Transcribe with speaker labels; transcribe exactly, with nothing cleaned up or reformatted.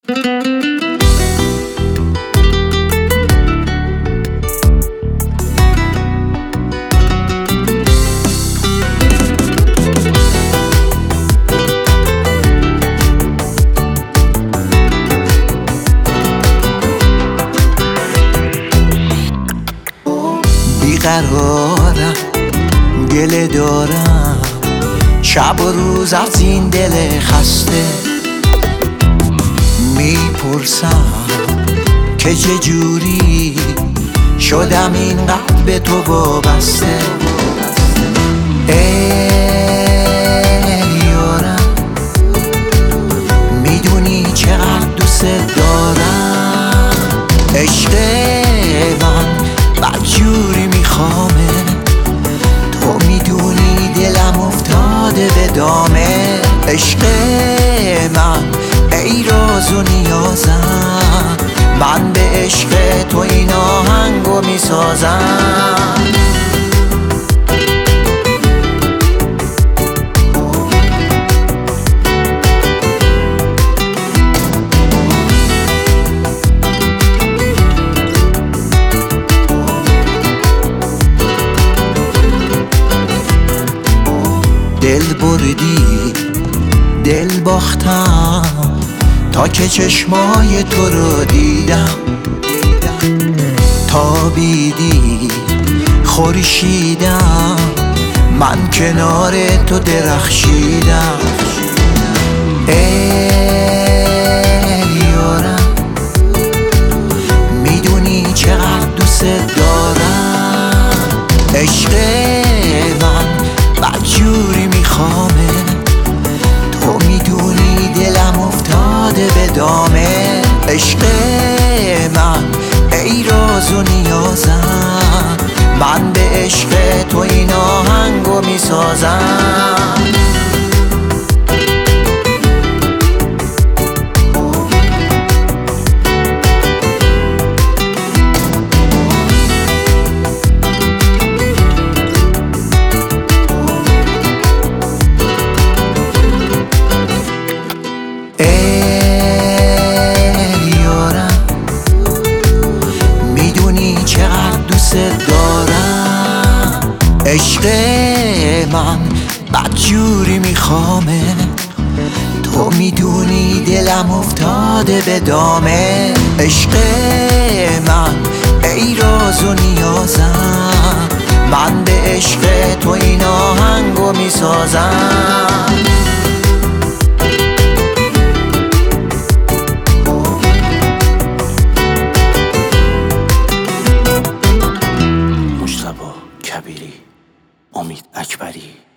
Speaker 1: بیقرارم، گله دارم، شب و روز از این دل خسته. میپرسم که چجوری شدم اینقدر به تو وابسته. ای یارم، میدونی چقدر دوست دارم. عشق من بدجوری میخوامه، تو میدونی دلم افتاده به دامه. عشق من ای راز و نیازم، من به عشق تو این آهنگو میسازم. دل بردی، دل باختم، تا که چشمای تو رو دیدم. تابیدی خورشیدم، من کنار تو درخشیدم. ای یارم، میدونی چقدر دوست دارم. عشق من بدجوری میخوامه، تو میدونی دلم افتاده به دامه. عشق من ای راز و نیازم، من به عشق تو این آهنگو میسازم. دارم عشق من بدجوری میخوامه، تو میدونی دلم افتاده به دامه. عشق من ای راز و نیازم، من به عشق تو این آهنگو میسازم.
Speaker 2: کبیری، امید اکبری.